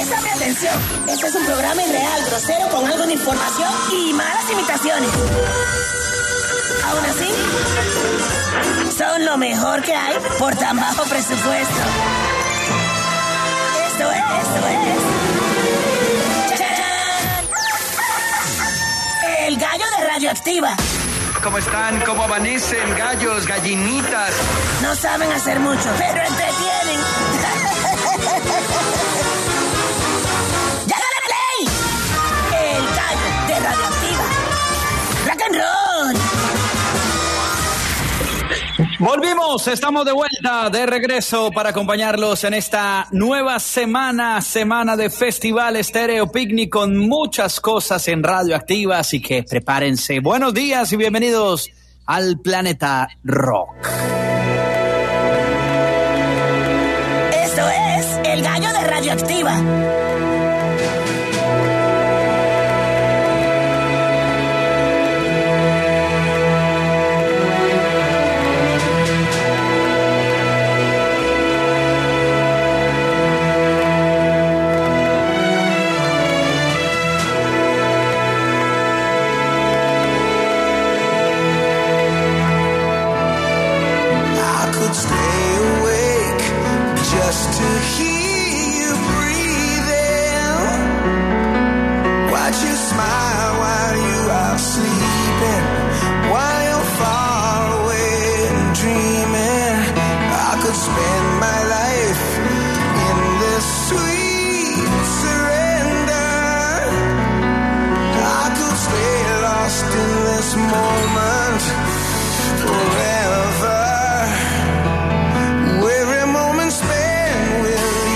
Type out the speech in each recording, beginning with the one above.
Préstame atención. Este es un programa irreal, grosero, con algo de información y malas imitaciones. Aún así, son lo mejor que hay por tan bajo presupuesto. Esto es. ¡Chachán! El gallo de Radioactiva. ¿Cómo están? ¿Cómo amanecen? Gallos, gallinitas. No saben hacer mucho, pero entretienen. ¡Ya dale play! El gallo de Radioactiva. ¡Rock and roll! Volvimos, estamos de vuelta, de regreso para acompañarlos en esta nueva semana de Festival Estéreo Picnic con muchas cosas en Radioactiva, así que prepárense. Buenos días y bienvenidos al Planeta Rock. Esto es El Gallo de Radioactiva. Every moment spent with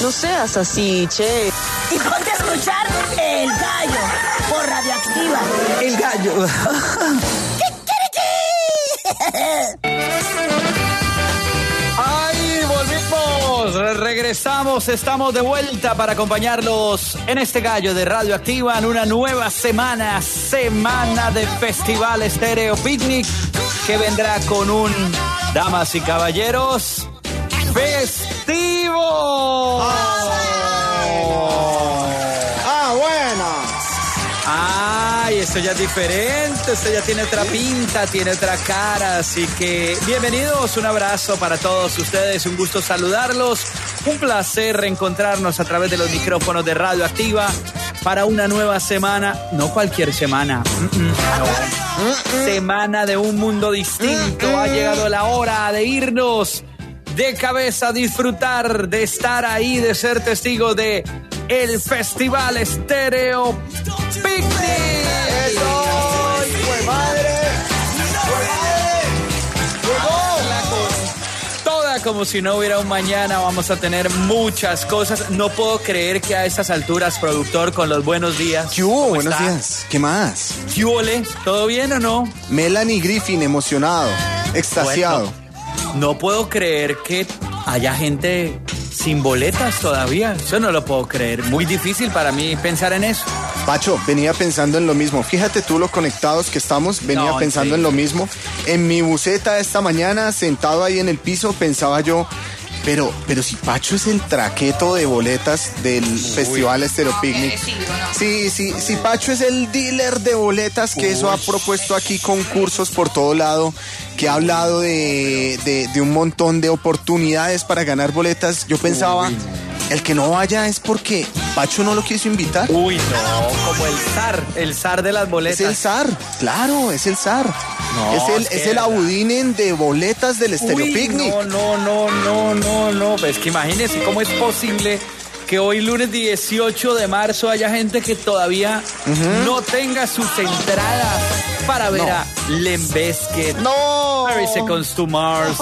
No seas así, che. Y ponte a escuchar El Gallo por Radioactiva. El Gallo. ¡Ay, volvimos! Regresamos, estamos de vuelta para acompañarlos en este Gallo de Radioactiva en una nueva semana de Festival Estéreo Picnic, que vendrá con un, damas y caballeros, festivo. Ay, esto ya es diferente, esto ya tiene otra pinta, tiene otra cara, así que bienvenidos, un abrazo para todos ustedes, un gusto saludarlos, un placer reencontrarnos a través de los micrófonos de Radioactiva para una nueva semana, no cualquier semana, semana de un mundo distinto. Ha llegado la hora de irnos de cabeza a disfrutar, de estar ahí, de ser testigos de el Festival Estéreo Picnic. Como si no hubiera un mañana, vamos a tener muchas cosas. No puedo creer que a estas alturas, productor, con los buenos días. ¿Qué hubo? Buenos días. ¿Qué más? ¿Qué ole? ¿Todo bien o no? Melanie Griffin, emocionado, extasiado. Bueno, no puedo creer que haya gente sin boletas todavía. Eso no lo puedo creer. Muy difícil para mí pensar en eso. Pacho, venía pensando en lo mismo. Fíjate tú lo conectados que estamos. Venía pensando en lo mismo. En mi buseta esta mañana, sentado ahí en el piso, pensaba yo, pero si Pacho es el traqueto de boletas del Festival Estéreo Picnic. Si Pacho es el dealer de boletas, que eso ha propuesto aquí concursos por todo lado, que ha hablado de un montón de oportunidades para ganar boletas, yo pensaba, el que no vaya es porque Pacho no lo quiso invitar. Uy, no, como el zar de las boletas. Es el zar, claro, es el zar. No, es el Abudinen de boletas del Estéreo Picnic. No. Es que imagínense cómo es posible que hoy, lunes 18 de marzo, haya gente que todavía no tenga sus entradas para ver a Limp Bizkit, 30 Seconds to Mars,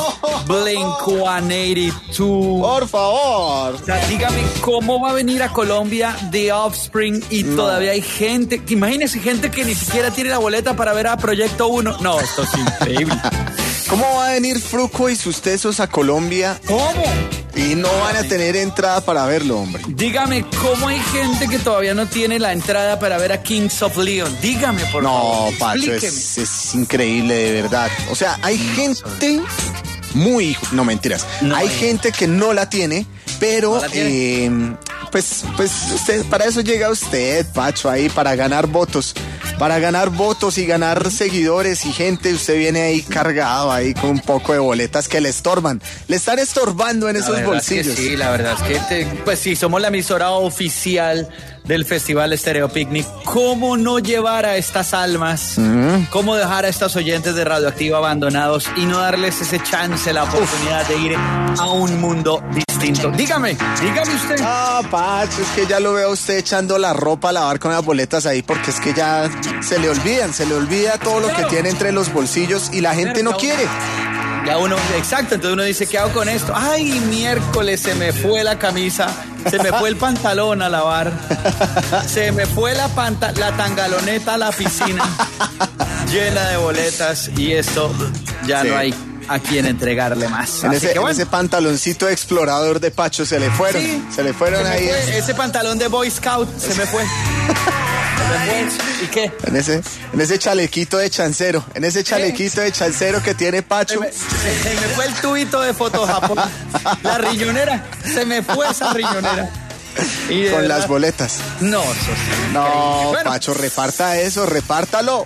Blink-182. Por favor. O sea, dígame cómo va a venir a Colombia The Offspring y todavía hay gente, imagínense gente que ni siquiera tiene la boleta para ver a Proyecto 1. No, esto es increíble. ¿Cómo va a venir Fruco y sus tesos a Colombia? ¿Cómo? Y no van a tener entrada para verlo, hombre. Dígame, ¿cómo hay gente que todavía no tiene la entrada para ver a Kings of Leon? Dígame, por favor. No, Pacho, es increíble, de verdad. O sea, hay gente muy... No, mentiras. Hay gente que no la tiene, pero... ¿No la tiene? Pues usted, para eso llega usted, Pacho, ahí, para ganar votos. Para ganar votos y ganar seguidores y gente, usted viene ahí cargado ahí con un poco de boletas que le estorban. Le están estorbando en esos bolsillos. Es que sí, la verdad es que pues sí, somos la emisora oficial del Festival Estéreo Picnic. ¿Cómo no llevar a estas almas? ¿Cómo dejar a estos oyentes de Radioactiva abandonados y no darles ese chance, la oportunidad de ir a un mundo distinto? Dígame usted. Ah, Pacho, es que ya lo veo a usted echando la ropa a lavar con las boletas ahí, porque es que ya se le olvida todo lo que tiene entre los bolsillos y la gente no quiere. Ya uno, exacto, entonces uno dice, ¿qué hago con esto? Ay, miércoles se me fue la camisa, se me fue el pantalón a lavar, se me fue la tangaloneta a la piscina, llena de boletas, y esto ya no hay a quien entregarle más. En ese pantaloncito explorador de Pacho se le fueron, ahí. Ese pantalón de Boy Scout se me fue. ¿Y qué? En ese chalequito de chancero, que tiene Pacho. Se me fue el tubito de Foto Japón. La riñonera, se me fue esa riñonera. Y con las boletas. No, eso sí. No, bueno, Pacho, reparta eso, repártalo.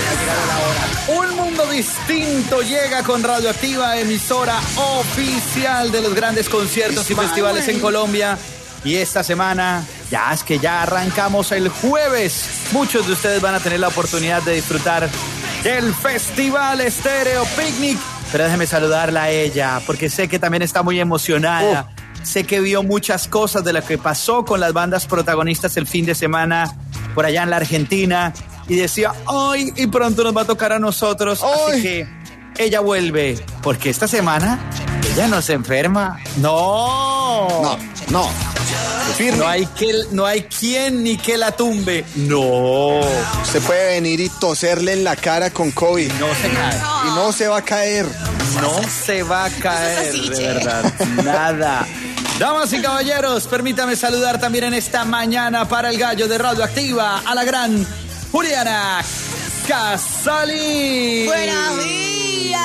Un mundo distinto llega con Radioactiva, emisora oficial de los grandes conciertos y festivales en Colombia. Y esta semana, ya arrancamos el jueves. Muchos de ustedes van a tener la oportunidad de disfrutar del Festival Estéreo Picnic. Pero déjeme saludarla a ella, porque sé que también está muy emocionada. Sé que vio muchas cosas de lo que pasó con las bandas protagonistas el fin de semana por allá en la Argentina. Y decía, ¡ay! Y pronto nos va a tocar a nosotros. ¡Ay! Así que ella vuelve, porque esta semana ¿Ella no se enferma? No. No. Firme. No hay quien ni que la tumbe. No. Usted puede venir y toserle en la cara con COVID. No se cae. Y no se va a caer. No se va a caer, de verdad. Nada. Damas y caballeros, permítame saludar también en esta mañana para el gallo de Radioactiva a la gran Juliana Casali. ¡Buenos días!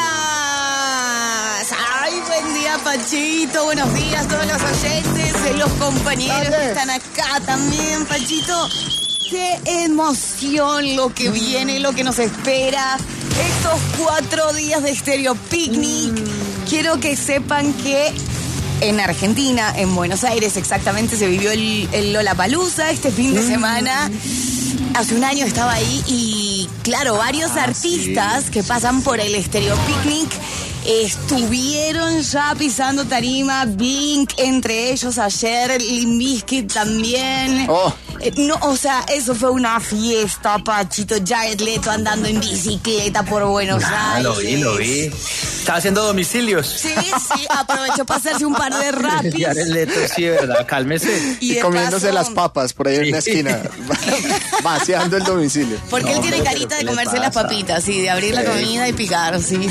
¡Ay, buen día, Pachito! Buenos días a todos los oyentes, los compañeros que están acá también, Pachito. ¡Qué emoción lo que viene, lo que nos espera! Estos 4 días de Stereo Picnic. Quiero que sepan que en Argentina, en Buenos Aires exactamente, se vivió el Lollapalooza este fin de semana. Hace un año estaba ahí y, claro, varios artistas que pasan por el Stereo Picnic estuvieron ya pisando tarima. Blink entre ellos ayer, Limp Bizkit también. No, o sea, eso fue una fiesta, Pachito. Jared Leto andando en bicicleta por Buenos Aires. Lo vi. Estaba haciendo domicilios. Sí, aprovechó para hacerse un par de rapis. Jared Leto, sí, verdad, cálmese. Y comiéndose las papas por ahí en la esquina, vaciando el domicilio. Porque él tiene carita de comerse las papitas, sí, de abrir la comida y picar, sí.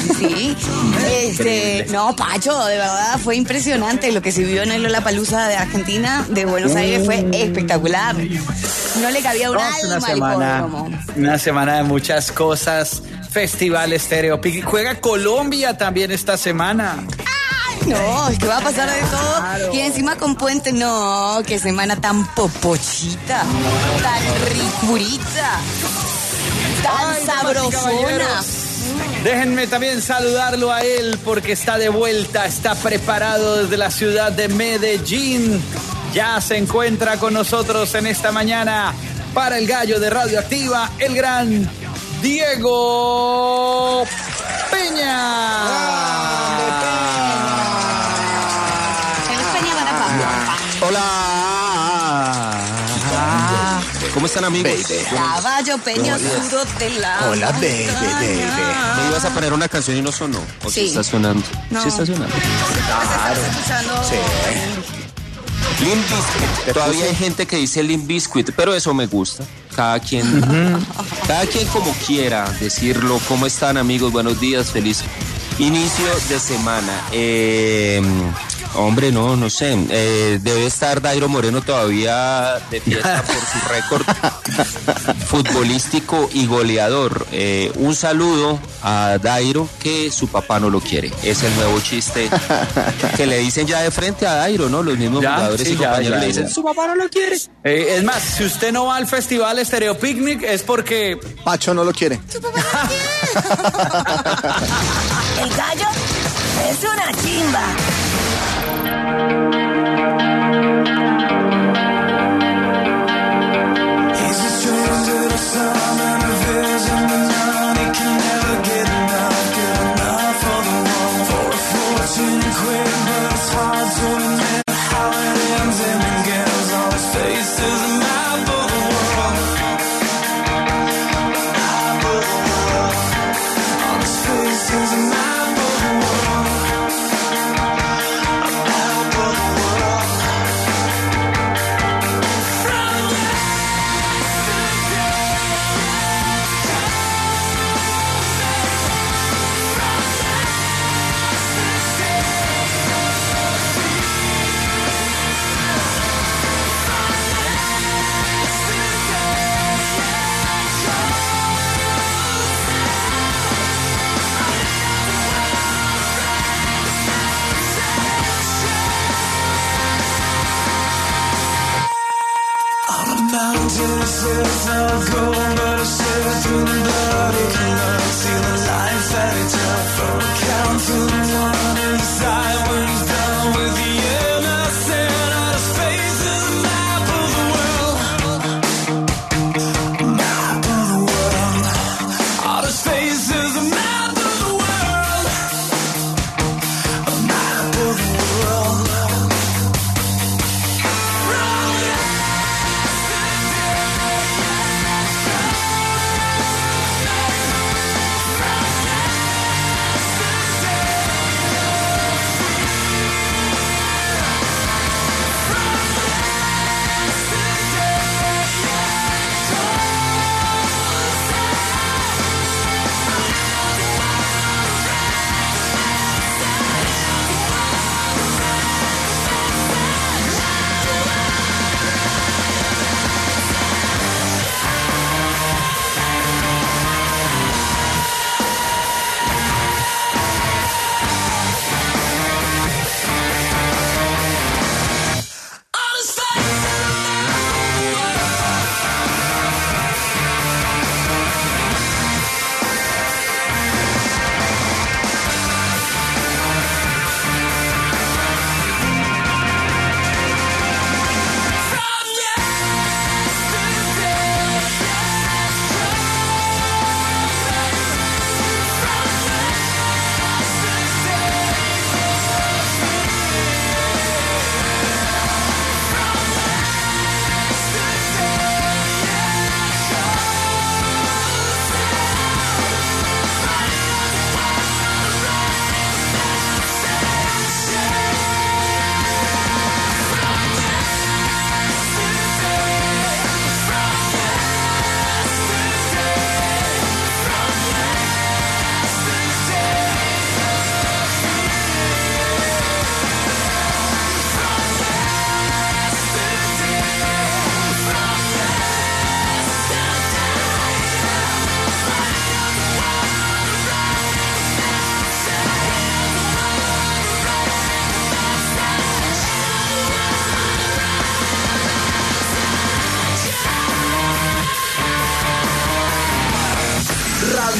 No, Pacho, de verdad fue impresionante lo que se vivió en el Lollapalooza de Argentina, de Buenos Aires, fue espectacular. No le cabía un alma al hipódromo. Una semana de muchas cosas. Festival Stereo Picnic. Juega Colombia también esta semana. Ay, no, es que va a pasar de todo. Claro. Y encima con puente, no, qué semana tan popochita, tan ricurita, tan sabrosona. Déjenme también saludarlo a él porque está de vuelta, está preparado desde la ciudad de Medellín. Ya se encuentra con nosotros en esta mañana para el gallo de Radioactiva, el gran Diego Peña. Hola. ¿Cómo están, amigos? Caballo Peña, duro de la... Hola, baby. ¿Me ibas a poner una canción y no sonó? ¿O sí está sonando? No. Sí está sonando. Claro. Sí. Limp Bizkit. Todavía hay gente que dice Limp Bizkit, pero eso me gusta. Cada quien como quiera decirlo. ¿Cómo están, amigos? Buenos días, feliz inicio de semana. Hombre, no sé. Debe estar Dairo Moreno todavía de fiesta por su récord futbolístico y goleador. Un saludo a Dairo, que su papá no lo quiere. Es el nuevo chiste que le dicen ya de frente a Dairo, ¿no? Los mismos jugadores y compañeros le dicen, su papá no lo quiere. Es más, si usted no va al festival Stereo Picnic es porque Pacho no lo quiere. Su papá no quiere. El gallo es una chimba.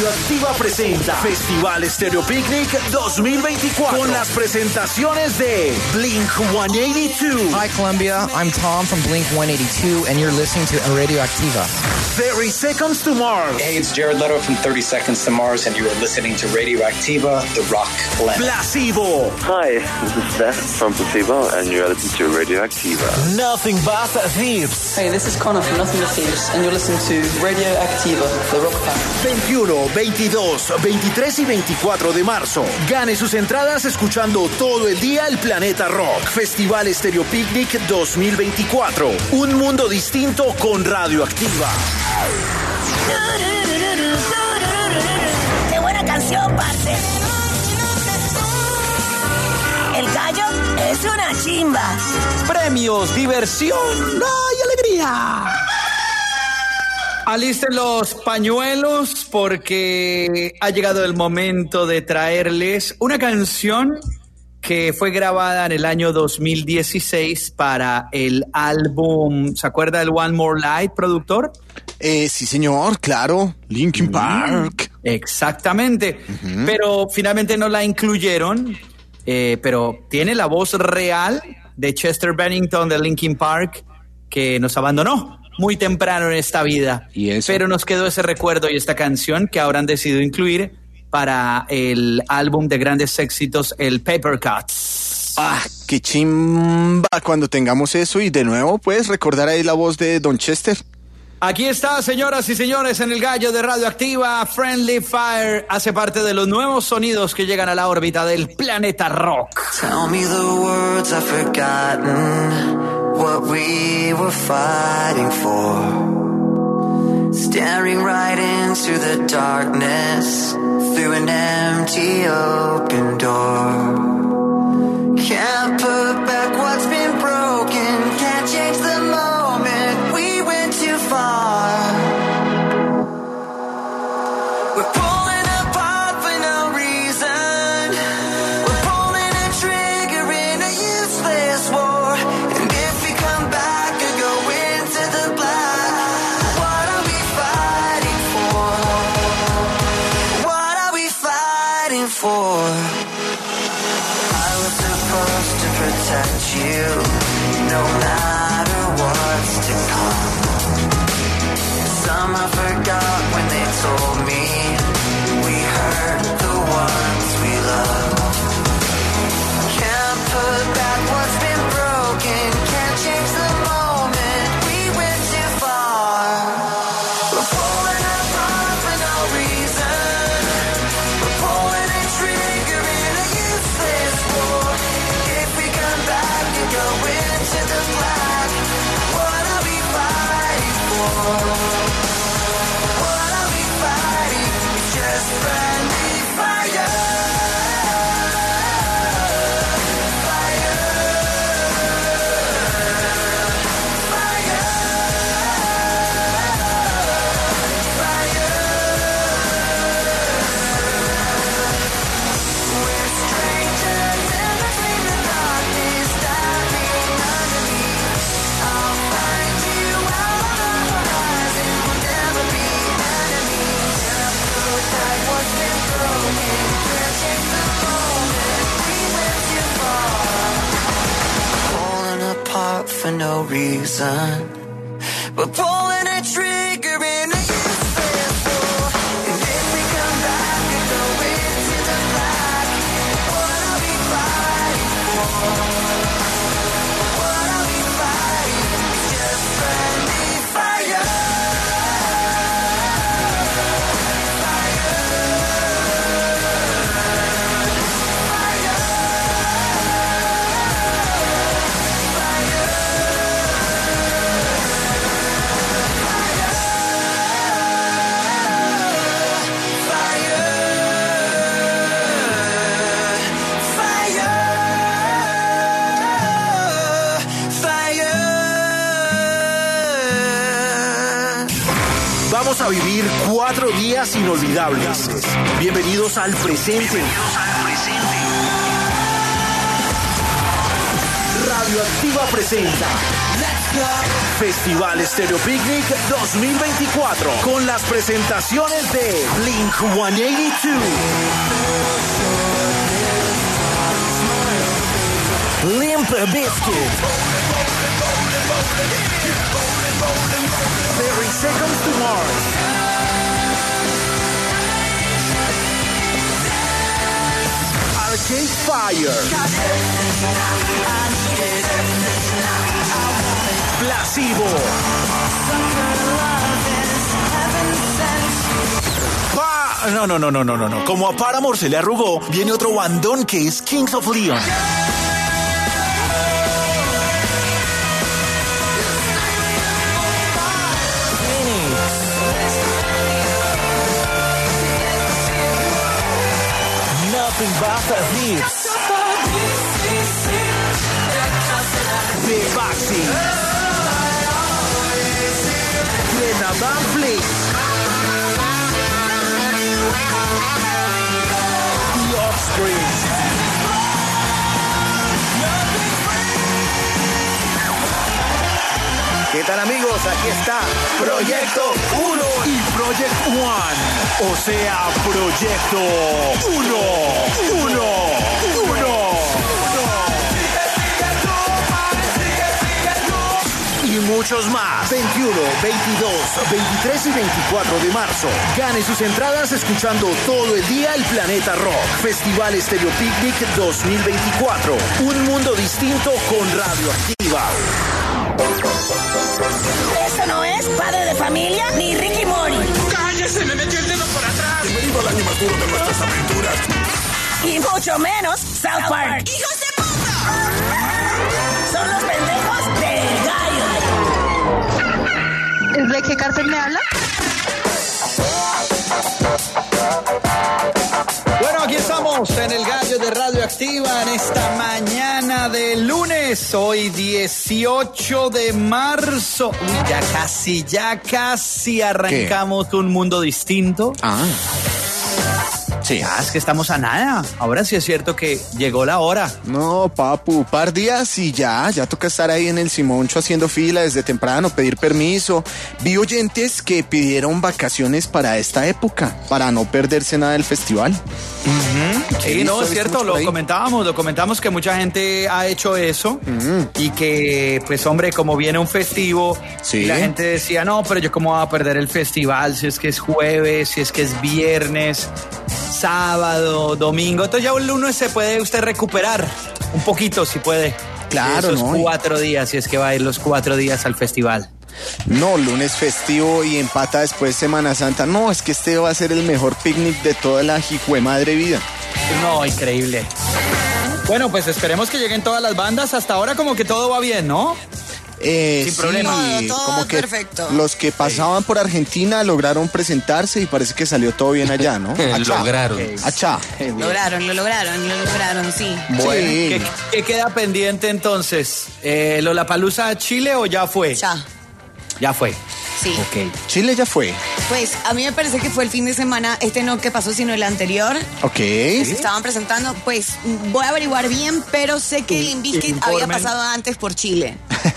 Radioactiva presenta Festival Stereo Picnic 2024 con las presentaciones de Blink-182. Hi Colombia, I'm Tom from Blink-182 and you're listening to Radioactiva. 30 Seconds to Mars. Hey, it's Jared Leto from 30 Seconds to Mars and you are listening to Radioactiva, the rock blend. Placebo. Hi, this is Steph from Placebo and you're listening to Radioactiva. Nothing But Thieves. Hey, this is Connor from Nothing But Thieves and you're listening to Radioactiva, the rock band. 21, 22, 23 y 24 de marzo. Gane sus entradas escuchando todo el día el Planeta Rock. Festival Stereo Picnic 2024. Un mundo distinto con Radioactiva. ¡Qué buena canción, parce! El gallo es una chimba. Premios, diversión, ¡ay, alegría! Alisten los pañuelos porque ha llegado el momento de traerles una canción que fue grabada en el año 2016 para el álbum, ¿se acuerda del One More Light, productor? Sí, señor, claro, Linkin Park. Exactamente, pero finalmente no la incluyeron, pero tiene la voz real de Chester Bennington de Linkin Park, que nos abandonó muy temprano en esta vida. ¿Y eso? Pero nos quedó ese recuerdo y esta canción que ahora han decidido incluir para el álbum de grandes éxitos, el Paper Cuts. Ah, qué chimba cuando tengamos eso y de nuevo, pues, recordar ahí la voz de Don Chester. Aquí está, señoras y señores, en el gallo de Radioactiva. Friendly Fire hace parte de los nuevos sonidos que llegan a la órbita del Planeta Rock. Tell me the words I've forgotten, what we were fighting for. Staring right into the darkness, through an empty open door. Can't put back what's been broken, can't change the moment, we went too far. We're pulling apart for no reason, we're pulling a trigger in a useless war. And if we come back or go into the black, what are we fighting for? What are we fighting for? I was supposed to protect you, no matter what's to come. Somehow forgot when they told me we hurt the ones we love. Can't put back what's been broken, can't change the moment, we went too far. We're pulling apart for no reason, we're pulling a trigger in a useless war. If we come back and go into the black, what are we fighting for? What are we fighting? It's just friendly fire. Fire. Fire. Fire. We're strangers in between the darkness, stabbing underneath. I'll find you out on the horizon, we'll never be enemies. Can't put back what's been broken, can't change the moment, we went too far. Pulling apart for no reason, we're pulling a trigger in a useless war. And if we come back and go into the black, what are we fighting for? What are we fighting? It's just friendly fire. Vamos a vivir 4 días inolvidables. Bienvenidos al presente. Radioactiva presenta Festival Stereo Picnic 2024 con las presentaciones de Blink-182, Limp Bizkit, 30 Seconds to Mars, Arcade Fire, Placebo, No. Como a Paramore se le arrugó, viene otro bandón que es Kings of Leon. Nothing but hits. The Baxi. Grenadine Flakes. The Offspring. ¿Qué tal, amigos? Aquí está Proyecto 1 y Project One. O sea, Proyecto 1. Y muchos más. 21, 22, 23 y 24 de marzo. Gane sus entradas escuchando todo el día el Planeta Rock. Festival Stereo Picnic 2024. Un mundo distinto con Radioactiva. Esto no es Padre de Familia ni Ricky Mori. ¡Cállese! ¡Me metió el dedo por atrás! Bienvenido al año más duro de nuestras aventuras. Y mucho menos South Park. ¡Hijos de puta! Son los pendejos del gallo. ¿De qué cárcel me habla? Bueno, aquí estamos en el Gallo de Radioactiva en esta mañana de lunes, hoy 18 de marzo. Uy, ya casi arrancamos un mundo distinto. Sí, es que estamos a nada. Ahora sí es cierto que llegó la hora. No, papu, par días y ya toca estar ahí en el Simoncho haciendo fila desde temprano, pedir permiso. Vi oyentes que pidieron vacaciones para esta época, para no perderse nada del festival. Sí, no, es cierto, lo comentamos que mucha gente ha hecho eso y que, pues hombre, como viene un festivo, y la gente decía, no, pero yo cómo voy a perder el festival si es que es jueves, si es que es viernes, sábado, domingo. Entonces ya el lunes se puede usted recuperar un poquito si puede. Claro, esos 4 días, si es que va a ir los 4 días al festival. No, lunes festivo y empata después Semana Santa. No, es que este va a ser el mejor picnic de toda la jicuemadre vida. No, increíble. Bueno, pues esperemos que lleguen todas las bandas. Hasta ahora como que todo va bien, ¿no? Sin problema. Todo como que perfecto. Los que pasaban por Argentina lograron presentarse y parece que salió todo bien allá, ¿no? Lograron. Achá. Lo lograron, sí. Bueno, Sí. ¿qué queda pendiente entonces? ¿Lollapalooza Chile o ya fue? Ya fue. Sí. Ok. Chile ya fue. Pues a mí me parece que fue el fin de semana, no que pasó, sino el anterior. Ok. Se estaban presentando, pues voy a averiguar bien, pero sé que el Limp Bizkit había pasado antes por Chile.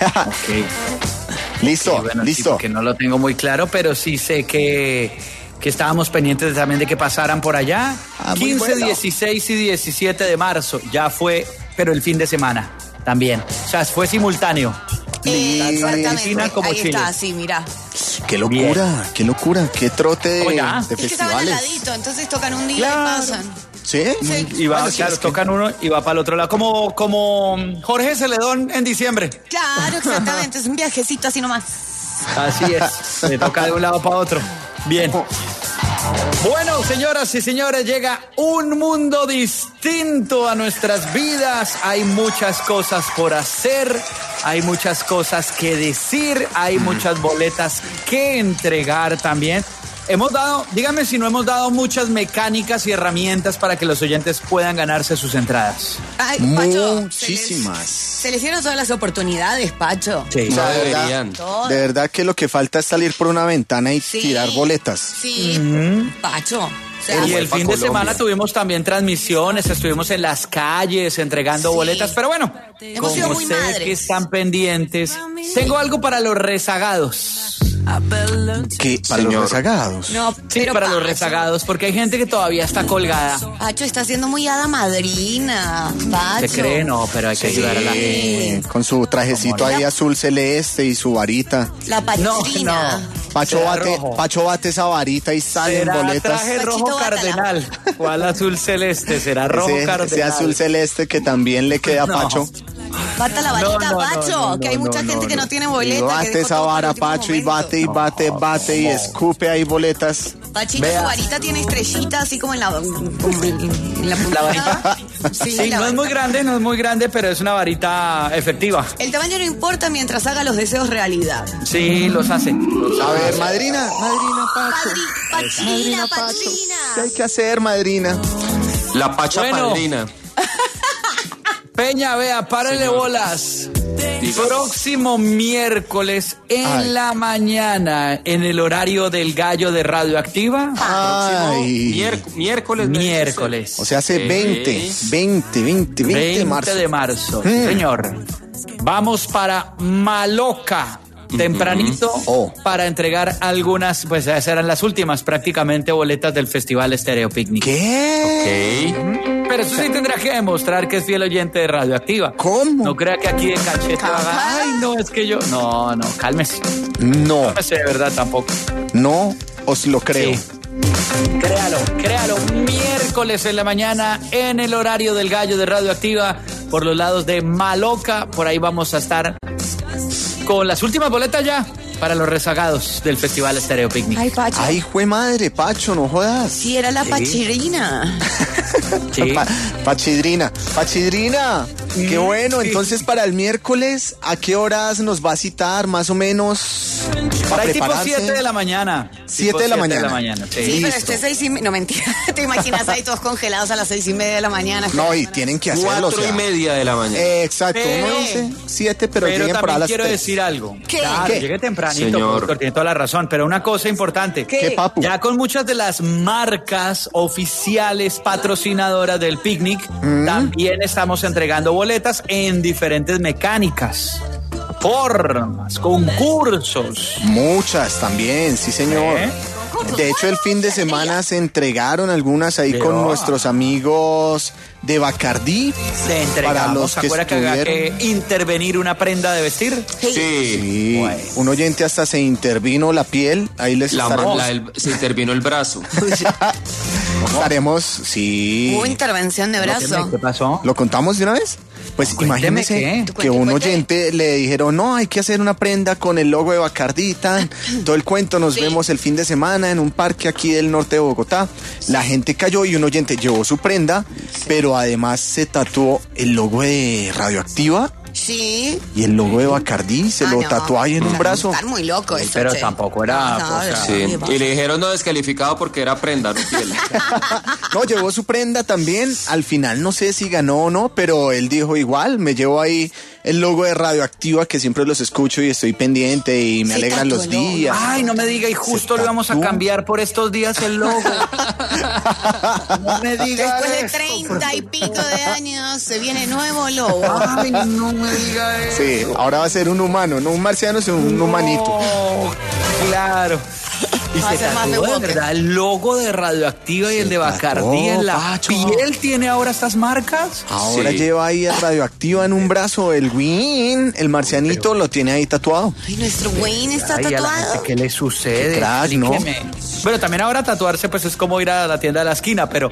Listo, Okay, bueno, listo. Sí, porque no lo tengo muy claro, pero sí sé que estábamos pendientes también de que pasaran por allá. 15, bueno. 16 y 17 de marzo. Ya fue, pero el fin de semana también. O sea, fue simultáneo. Exactamente. Como Ahí Chile. está, sí, mira. Qué locura, qué trote de Es que estaban al festivales. ladito, entonces tocan un día Claro. y pasan. ¿Sí? Y va, Bueno, sí, claro, es que- tocan uno y va para el otro lado. Como Jorge Celedón en diciembre. Claro, exactamente, es un viajecito así nomás. Así es. Se toca de un lado para otro. Bien. Bueno, señoras y señores, llega un mundo distinto a nuestras vidas. Hay muchas cosas por hacer, hay muchas cosas que decir, hay muchas boletas que entregar también. Hemos dado, dígame si no hemos dado muchas mecánicas y herramientas para que los oyentes puedan ganarse sus entradas. Ay, Pacho, Muchísimas. se les dieron todas las oportunidades, Pacho. Sí. No de deberían. Todo. De verdad que lo que falta es salir por una ventana y Sí. tirar boletas. Sí, Pacho. Y el fin de semana tuvimos también transmisiones, estuvimos en las calles entregando boletas, pero bueno, Hemos sido como muy ustedes madres. que están pendientes, tengo algo para los rezagados. ¿Qué? ¿Para los rezagados? No, Sí, pero para los Pacho, rezagados, porque hay gente que todavía está colgada. Pacho está siendo muy hada madrina. Pacho. ¿Se cree? No, pero hay que ayudar a la gente. Con su trajecito ahí azul celeste y su varita. La Patrina. Pacho Será bate, rojo. Pacho bate esa varita y salen Será boletas. traje rojo Pachito, bátala. cardenal. ¿Cuál azul celeste? Será rojo Ese cardenal. azul celeste que también le queda a No. Pacho. Bata la varita, No, Pacho. Que hay mucha gente que no tiene boleta. Y que bate dejó esa todo para vara, el último Pacho, y momento. bate, y bate, bate, y escupe ahí boletas. Pachito, Vea. su varita tiene estrellita así como en la punta. varita. Sí, Sí, la no es muy grande, no es muy grande, pero es una varita efectiva. El tamaño no importa mientras haga los deseos realidad. Sí, los hace. A ver, madrina, Pacho. Patrina, Pacho. Patrina. ¿Qué hay que hacer, madrina? La Pacha Bueno. Padrina. Peña, vea, párale bolas. Próximo miércoles en Ay. la mañana, en el horario del gallo de Radioactiva. Ay. Miércoles. Miércoles. O sea, hace 20 de marzo. de marzo. Sí, señor. Vamos para Maloca. Tempranito para entregar algunas, pues esas eran las últimas prácticamente boletas del Festival Estéreo Picnic. ¿Qué? Pero eso sí tendrá que demostrar que es fiel oyente de Radioactiva. ¿Cómo? No crea que aquí de cachete va a ganar. Ay, no, es que yo. No, cálmese. No, Cálmese de verdad tampoco. no, os lo creo. Sí. Créalo. Miércoles en la mañana en el horario del gallo de Radioactiva por los lados de Maloca. Por ahí vamos a estar con las últimas boletas ya para los rezagados del Festival Estéreo Picnic. Ay, Pacho. Ay, jue madre, Pacho, no jodas. Sí, era la Pachirina. Sí. Pachidrina. Qué bueno. Sí. Entonces, para el miércoles, ¿a qué horas nos va a citar, más o menos? Por Para ahí tipo prepararse. 7 de la mañana. 7 de la mañana. Sí. Sí, pero Listo. este 6:30. No, mentira. ¿Te imaginas ahí todos congelados a las 6:30 de la mañana? No, y tienen que hacerlo. 4:30 de la mañana. Exacto. Pero- Uno dice 7, pero lleguen por a también las quiero 3. decir algo. ¿Qué? Claro, ¿Qué? llegue tempranito, Señor. doctor, tiene toda la razón. Pero una cosa importante. ¿Qué, papu? Ya con muchas de las marcas oficiales patrocinadoras del picnic, también estamos entregando boletas en diferentes mecánicas, formas, concursos. Muchas también, sí, señor. ¿Eh? De hecho, el fin de semana se entregaron algunas ahí con nuestros amigos de Bacardí. Le entregamos. Para los ¿Se que acuerda que había estuvieron? que intervenir una prenda de vestir? Sí. Sí, Bueno. un oyente hasta se intervino la piel. Ahí les Se intervino el brazo. estaremos. Sí. Hubo intervención de brazo. ¿Qué pasó? ¿Lo contamos de una vez? Pues Cuénteme imagínese qué. que un oyente le dijeron, no, hay que hacer una prenda con el logo de Bacardí, tan, todo el cuento, nos vemos el fin de semana en un parque aquí del norte de Bogotá. La gente cayó y un oyente llevó su prenda, pero además se tatuó el logo de Radioactiva Sí. y el logo de Bacardí, se lo no. tatuó ahí en un brazo. Están muy locos eso, Pero che. tampoco era, No, o sea, Sí. Y le dijeron no descalificado porque era prenda, no piel. No, llevó su prenda también. Al final no sé si ganó o no, pero él dijo igual, me llevo ahí el logo de Radioactiva, que siempre los escucho y estoy pendiente y me Se alegran los tatuó el logo. días. Ay, no me diga, y justo lo íbamos a cambiar por estos días el logo. No me diga Después de eso. 30 y pico de años se viene nuevo logo. Ay, no me diga eso. Sí, ahora va a ser un humano, no un marciano, sino un humanito. Oh, claro. Y Va a se ser más de tatuó de Walker. verdad el logo de Radioactiva y el de Bacardí en la Pacho. piel. ¿Tiene ahora estas marcas? Ahora Sí. lleva ahí a Radioactiva en un brazo, el Win, el marcianito lo tiene ahí tatuado. Ay, nuestro Wayne está Ay, a la tatuado. gente, ¿qué le sucede? Qué crack, ¿no? Explíqueme. Bueno, también ahora tatuarse pues es como ir a la tienda de la esquina, pero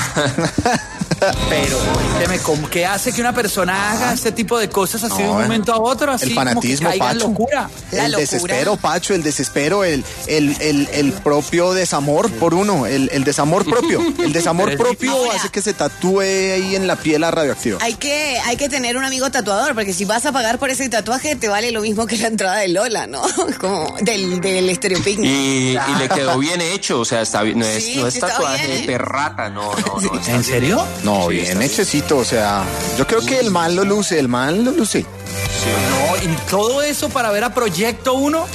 cuénteme, ¿qué hace que una persona haga este tipo de cosas así de un momento a otro? Así el fanatismo, como que caiga en Pacho. locura. La El locura. desespero, Pacho, el desespero, el propio desamor por uno, el desamor propio. El desamor Pero es propio difícil. hace que se tatúe ahí en la piel a Radioactiva. Hay que tener un amigo tatuador, porque si vas a pagar por ese tatuaje, te vale lo mismo que la entrada de Lola, ¿no? Como del Estéreo Picnic. Y le quedó bien hecho, o sea, está bien, no es, Sí, no es sí, está tatuaje bien. de rata, no. está ¿En serio? No, Sí, bien está hechecito, o sea, yo creo que el man lo luce. No, ¿y todo eso para ver a Proyecto 1?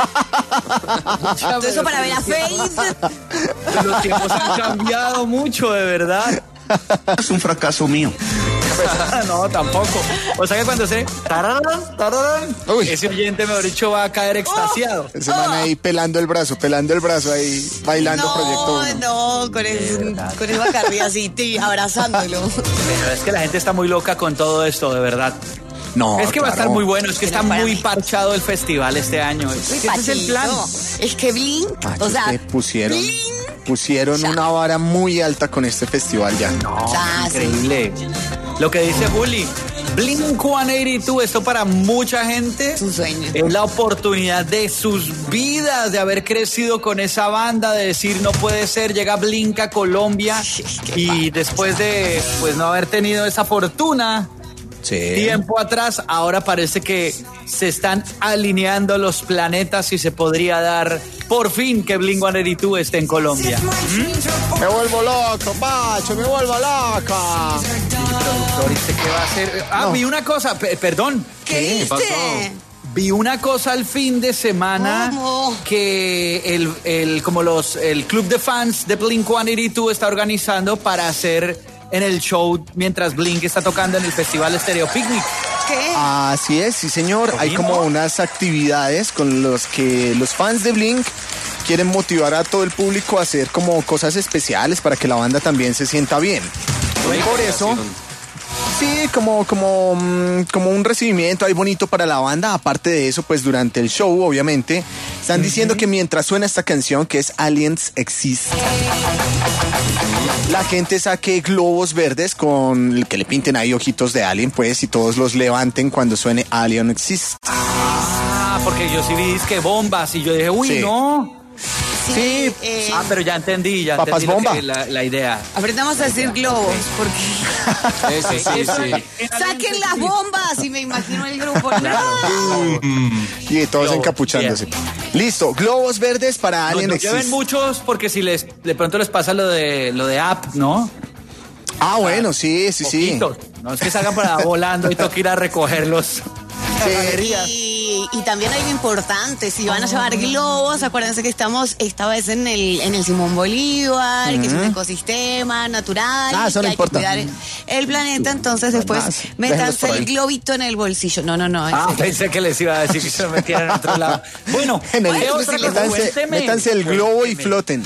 Todo eso para ver a Faith. Los tiempos han cambiado mucho, de verdad. Es un fracaso mío. No, tampoco. O sea que cuando se... tararán, ese oyente, mejor dicho, va a caer extasiado. Se van ahí pelando el brazo ahí, bailando Proyecto 1. No, con el Bacardí así, abrazándolo. Pero es que la gente está muy loca con todo esto, de verdad. No, es que va a estar muy bueno, es que está muy parchado el festival este año. Ese es el plan. Es que Blink, o sea, pusieron una vara muy alta con este festival ya. No, increíble. Lo que dice Juli, Blink-182, esto para mucha gente es la oportunidad de sus vidas, de haber crecido con esa banda, de decir no puede ser, llega Blink a Colombia y después de pues no haber tenido esa fortuna tiempo atrás, ahora parece que se están alineando los planetas y se podría dar por fin que Blink-182 esté en Colombia. Me vuelvo loco, Pacho, me vuelvo loca. El productor dice que va a hacer... vi una cosa, perdón. ¿Qué pasó? Vi una cosa el fin de semana. ¿Cómo? Que el club de fans de Blink-182 está organizando para hacer en el show mientras Blink está tocando en el Festival Stereo Picnic. ¿Qué? Así es, sí señor. Hay como unas actividades con los que los fans de Blink quieren motivar a todo el público a hacer como cosas especiales para que la banda también se sienta bien. Por eso... Sí, como un recibimiento ahí bonito para la banda. Aparte de eso, pues durante el show, obviamente, están diciendo que mientras suena esta canción, que es Aliens Exist, la gente saque globos verdes con el que le pinten ahí ojitos de alien, pues, y todos los levanten cuando suene Alien Exist. Ah, porque yo sí vi que bombas y yo dije, uy, no. Sí. Pero ya entendí, Papas bomba. La idea. Aprendamos a decir globos, porque... Sí. ¡Saquen las bombas! Y me imagino el grupo. Y todos encapuchándose. Bien. Listo, globos verdes para Alien Exist. Lleven muchos porque si de pronto les pasa lo de app, ¿no? Ah, bueno, sí. No es que salgan para volando y toque ir a recogerlos. Y también hay algo importante, si van a llevar globos, acuérdense que estamos esta vez en el Simón Bolívar, que es un ecosistema natural, eso que no hay importa. que cuidar el planeta, entonces después métanse el globito en el bolsillo. No. Pensé que les iba a decir que se lo metieran en otro lado. Bueno, métanse el globo y floten.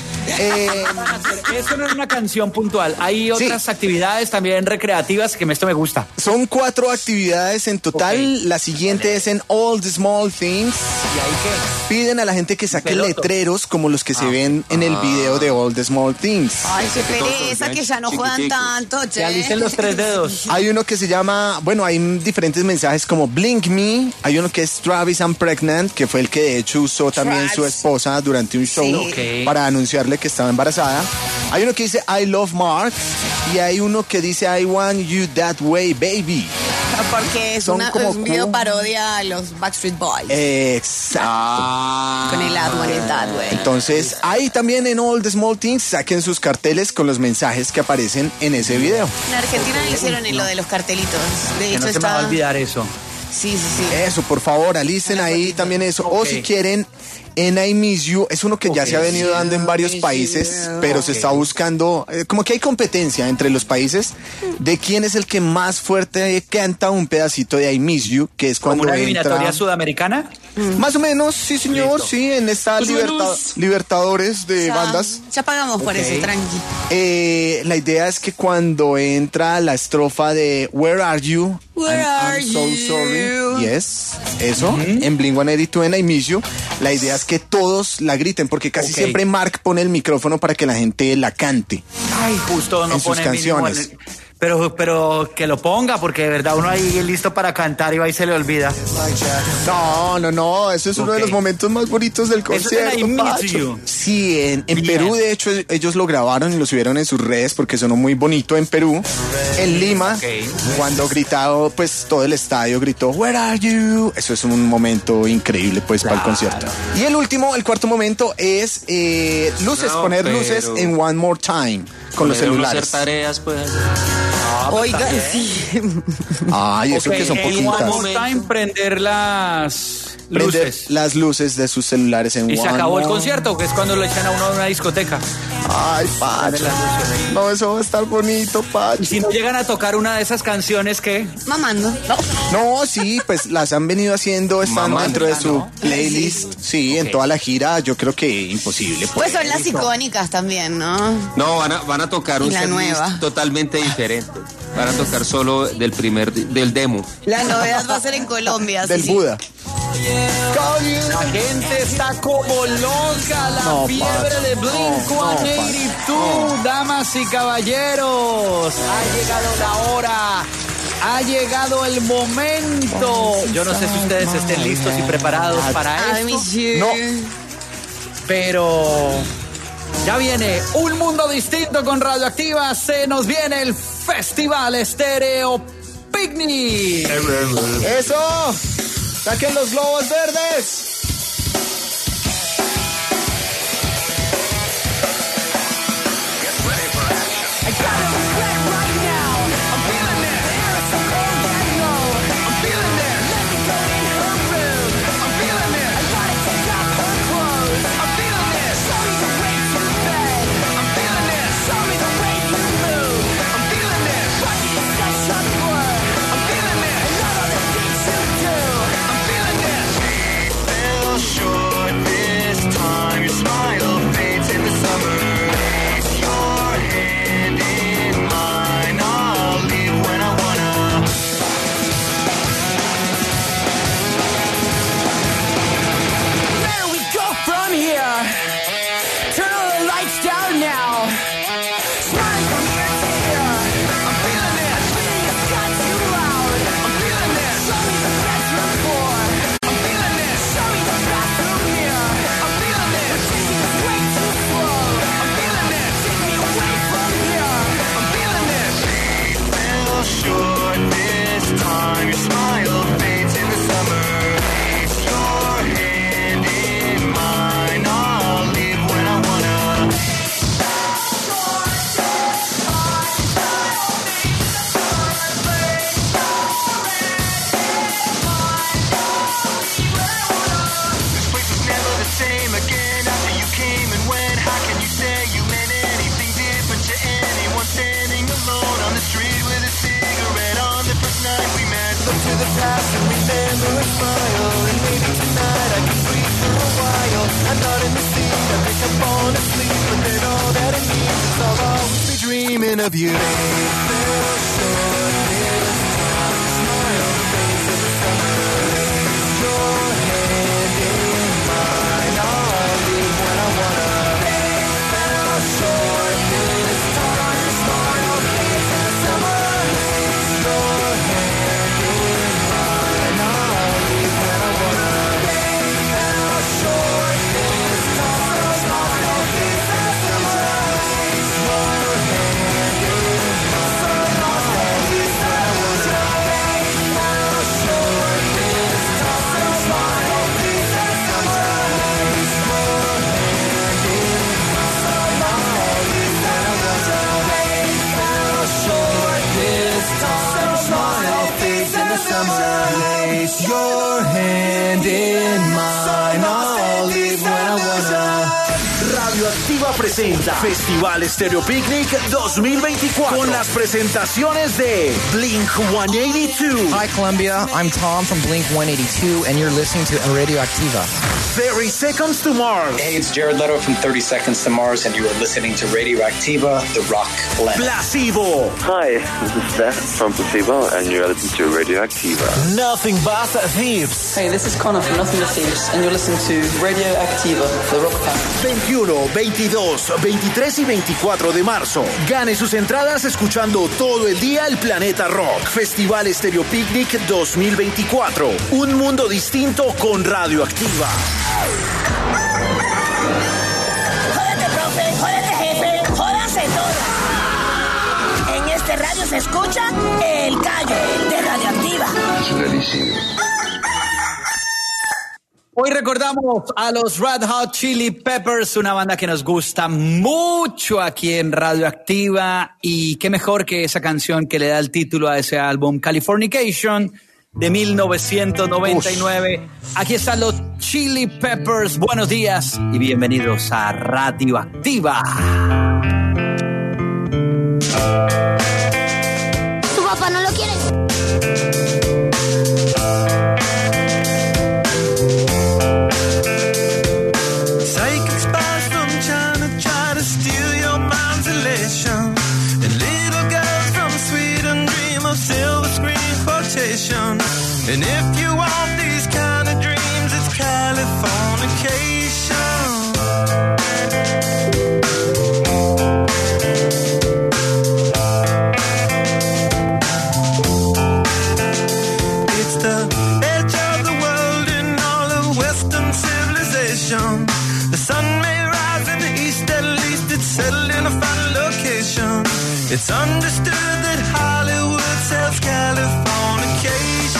Eso no es una canción puntual, hay otras actividades también recreativas que esto me gusta. Son 4 actividades en total, la siguiente es en All the Small Things. ¿Y ahí qué? Piden a la gente que saque letreros como los que se ven en el video de All the Small Things. Ay, qué pereza, que ya no juegan tanto, che. Ya dicen los 3 dedos. Hay uno que se llama, hay diferentes mensajes como Blink Me, hay uno que es Travis I'm Pregnant, que fue el que de hecho usó también su esposa durante un show para anunciarle que estaba embarazada. Hay uno que dice I Love Mark y hay uno que dice I Want You That Way, Baby. Porque es un video parodia a los Backstreet Boys. Exacto. Con el I Want It That Way. Entonces, ahí también en All the Small Things saquen sus carteles con los mensajes que aparecen en ese video. En Argentina hicieron en lo de los cartelitos. De hecho, no se me va a olvidar eso. Sí. Eso, por favor, alisten ahí también eso. O si quieren, en I Miss You, es uno que ya se ha venido dando en varios países, pero se está buscando, como que hay competencia entre los países de quién es el que más fuerte canta un pedacito de I Miss You, que es cuando ¿Como una eliminatoria entra... sudamericana? Más o menos, sí señor, Listo. sí, en esta Libertadores de bandas. Ya pagamos por eso, tranqui. La idea es que cuando entra la estrofa de Where Are You? I'm so sorry. Yes, eso, en Blink-182 en I Miss You. La idea es que todos la griten, porque casi siempre Mark pone el micrófono para que la gente la cante. Ay, justo no en sus pone canciones. Pero que lo ponga, porque de verdad uno ahí listo para cantar y va y se le olvida. No, eso es uno de los momentos más bonitos del concierto, Pacho. Sí, en Perú, de hecho, ellos lo grabaron y lo subieron en sus redes porque sonó muy bonito en Perú. En Lima, cuando gritado, pues todo el estadio gritó, Where are you? Eso es un momento increíble, pues, para el concierto. Y el cuarto momento es luces, poner luces en One More Time con los celulares. Hacer tareas, pues. Oiga, también. sí. Ay, eso que son En One poquitas. More Time, prender las Prender luces. las luces de sus celulares en Y se One acabó el More. concierto, que es cuando lo echan a uno a una discoteca. Ay, Pacho. No, eso va a estar bonito, Pacho. Y si no llegan a tocar una de esas canciones que... Mamando. No. No, sí, pues las han venido haciendo, están Mamá, dentro de su ¿no? playlist. Sí, en toda la gira, yo creo que imposible. Pues son las icónicas también, ¿no? No, van a tocar Y un la setlist nueva. totalmente diferente. Van a tocar solo del demo. La novedad va a ser en Colombia. Del sí, sí. Buda. La gente está como loca, la No, fiebre Pacho. de Blink-182, No. damas y caballeros. Ha llegado la hora, ha llegado el momento. Yo no sé si ustedes estén listos y preparados para I esto, miss you. No. pero ya viene un mundo distinto con Radioactiva. Se nos viene el Festival Estéreo Picnic. ¡Eso! ¡Saquen los globos verdes! Where we go from here? Turn all the lights down now. Smiling from ear to ear. I'm feeling it. Feeling it's got too loud. I'm feeling it. Show me the bedroom floor. I'm feeling it. Show me the bathroom mirror. I'm feeling it. We're taking this way too slow. I'm feeling it. Take me away from here. I'm feeling it. Fell short this time. Your smile fades in the summer. Place your hand in mine. I'll leave when I wanna. This place was never the same again after you came and went. How can you say you meant anything different to anyone standing alone on the street with a cigarette on the first night we met? Look to the past and remember and smile, and maybe tonight I can breathe for a while. I'm not in the seat, I think I fall asleep, but then all that it means is I'll always be dreaming of you. Fell short this time, smile fades in the summer. Place your hand in mine, I'll leave when I wanna. Fell short this time, smile fades in the summer. Place your hand in mine, I'll leave when I wanna. Fell short this time, smile fades in the summer. Place your hand in mine, I'll leave when I wanna. Fell short this time, smile fades in the summer. Place your hand in mine, I'll leave when I wanna. Fell short this time, smile fades in the summer. Place your hand in mine, I'll leave when I wanna. Radioactiva presenta Festival Estéreo Picnic 2024 con las presentaciones de Blink-182, Hi, Colombia. I'm Tom from Blink 182, and you're listening to Radioactiva. 30 Seconds to Mars, Hey, it's Jared Leto from 30 Seconds to Mars, and you are listening to Radioactiva, the rock blend. Placebo, Hi, this is Steph from Placebo, and you're listening to Radioactiva. Nothing But Thieves. Hey, this is Connor from Nothing But Thieves, and you're listening to Radioactiva, the rock band. 21, 22, 23 y 24 de marzo. Gane sus entradas escuchando todo el día el Planeta Rock. Festival Estéreo Picnic 2024. Un mundo distinto con Radioactiva. Jódete, profe, jódete, jefe, jódanse todos. En este radio se escucha El Gallo de Radioactiva. Hoy recordamos a los Red Hot Chili Peppers, una banda que nos gusta mucho aquí en Radioactiva, y qué mejor que esa canción que le da el título a ese álbum, Californication, de 1999. Aquí están los Chili Peppers. Buenos días y bienvenidos a Radioactiva. ¿Tu papá no lo quiere? And if you want these kind of dreams, it's Californication. It's the edge of the world in all of Western civilization. The sun may rise in the east, at least it's settled in a final location. It's understood that Hollywood sells Californication.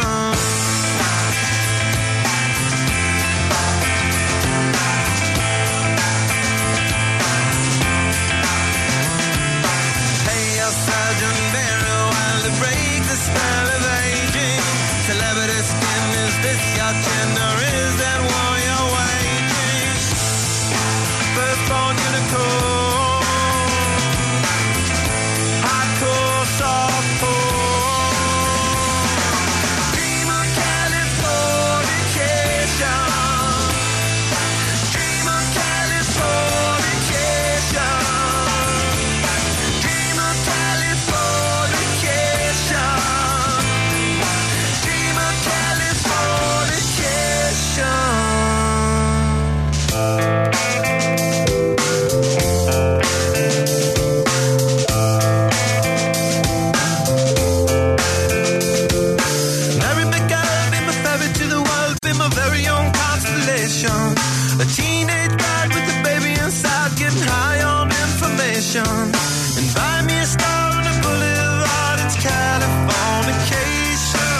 A teenage bride with a baby inside, getting high on information. And buy me a star on a boulevard, it's Californication.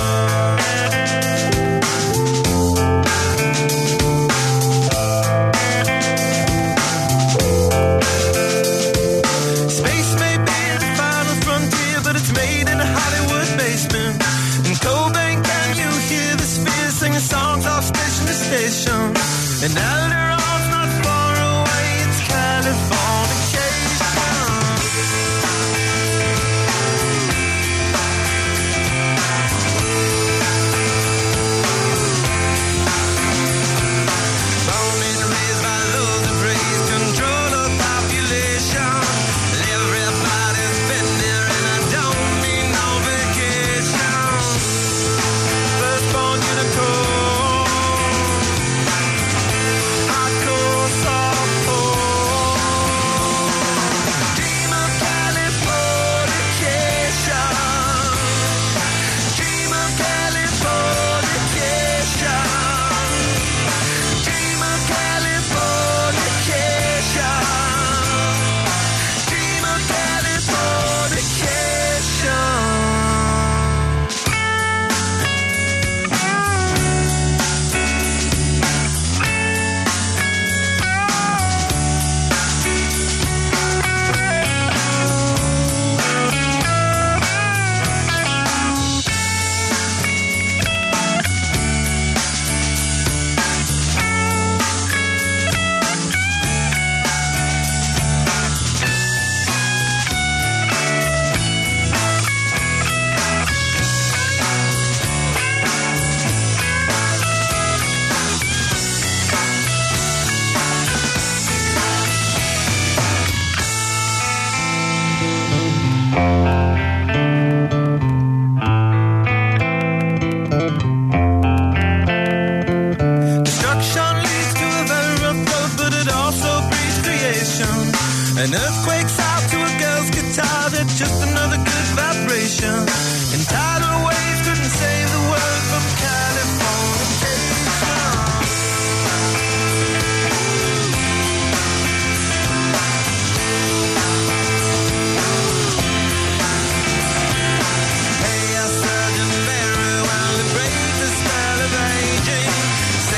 Space may be the final frontier, but it's made in a Hollywood basement. In Cobain, can you hear the spheres singing songs off station to station? And Alderon's not far away, it's Californication. Born and raised by those who praise control of population. Everybody's been there and I don't need no vacation. Firstborn unicorn. An earthquake's out to a girl's guitar, that's just another good vibration. And tidal waves couldn't save the world from Californication. Hey, I surgeon very well to break the spell of aging.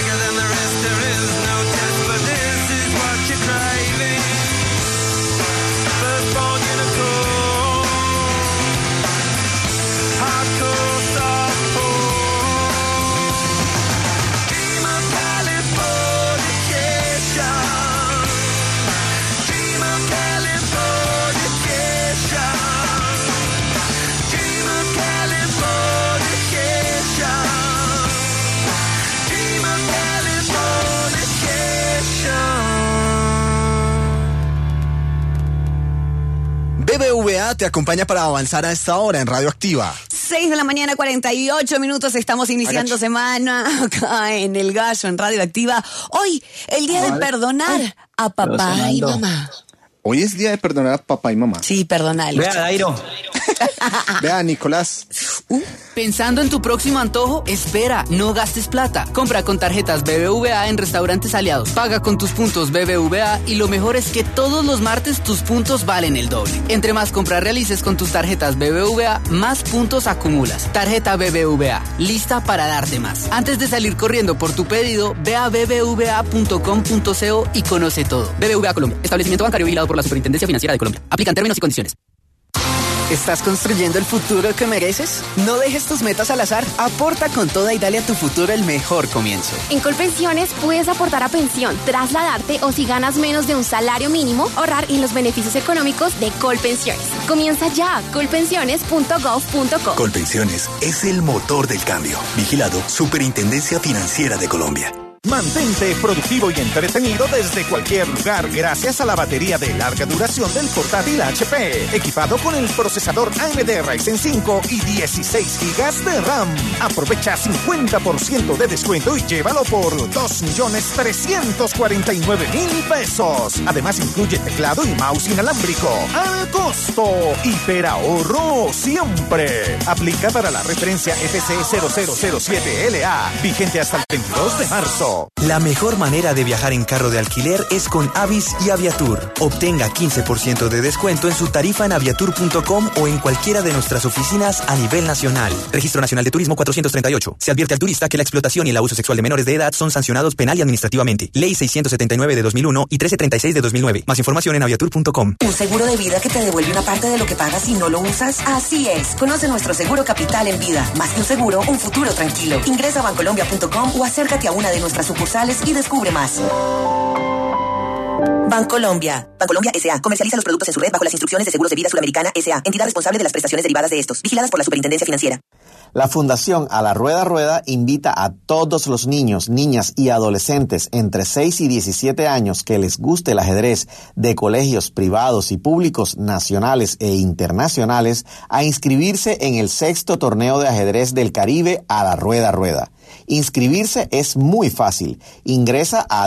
NBA te acompaña para avanzar a esta hora en Radio Activa. 6 de la mañana, 48 minutos. Estamos iniciando semana acá en El Gallo, en Radio Activa. Hoy, el día de perdonar a papá y mamá. Hoy es día de perdonar a papá y mamá. Sí, perdonarlo. Vea, Dairo. Vea, Nicolás. Pensando en tu próximo antojo, espera, no gastes plata. Compra con tarjetas BBVA en restaurantes aliados. Paga con tus puntos BBVA y lo mejor es que todos los martes tus puntos valen el doble. Entre más compras realices con tus tarjetas BBVA, más puntos acumulas. Tarjeta BBVA, lista para darte más. Antes de salir corriendo por tu pedido, ve a bbva.com.co y conoce todo. BBVA Colombia, establecimiento bancario vigilado por la Superintendencia Financiera de Colombia. Aplican términos y condiciones. ¿Estás construyendo el futuro que mereces? No dejes tus metas al azar. Aporta con toda y dale a tu futuro el mejor comienzo. En Colpensiones puedes aportar a pensión, trasladarte o si ganas menos de un salario mínimo, ahorrar en los beneficios económicos de Colpensiones. Comienza ya, colpensiones.gov.co. Colpensiones es el motor del cambio. Vigilado Superintendencia Financiera de Colombia. Mantente productivo y entretenido desde cualquier lugar gracias a la batería de larga duración del portátil HP, equipado con el procesador AMD Ryzen 5 y 16 GB de RAM. Aprovecha 50% de descuento y llévalo por 2.349.000 pesos. Además incluye teclado y mouse inalámbrico. ¡Al costo! Hiperahorro siempre. Aplica para la referencia FC0007LA, vigente hasta el 22 de marzo. La mejor manera de viajar en carro de alquiler es con Avis y Aviatur. Obtenga 15% de descuento en su tarifa en aviatur.com o en cualquiera de nuestras oficinas a nivel nacional. Registro Nacional de Turismo 438. Se advierte al turista que la explotación y el abuso sexual de menores de edad son sancionados penal y administrativamente. Ley 679 de 2001 y 1336 de 2009. Más información en aviatur.com. ¿Un seguro de vida que te devuelve una parte de lo que pagas si no lo usas? Así es. Conoce nuestro seguro Capital en Vida. Más que un seguro, un futuro tranquilo. Ingresa a bancolombia.com o acércate a una de nuestras sucursales y descubre más. Bancolombia. Bancolombia S.A. Comercializa los productos en su red bajo las instrucciones de Seguros de Vida Suramericana S.A. Entidad responsable de las prestaciones derivadas de estos. Vigiladas por la Superintendencia Financiera. La Fundación A la Rueda Rueda invita a todos los niños, niñas y adolescentes entre 6 y 17 años que les guste el ajedrez de colegios privados y públicos nacionales e internacionales a inscribirse en el 6º torneo de ajedrez del Caribe A la Rueda Rueda. Inscribirse es muy fácil. Ingresa a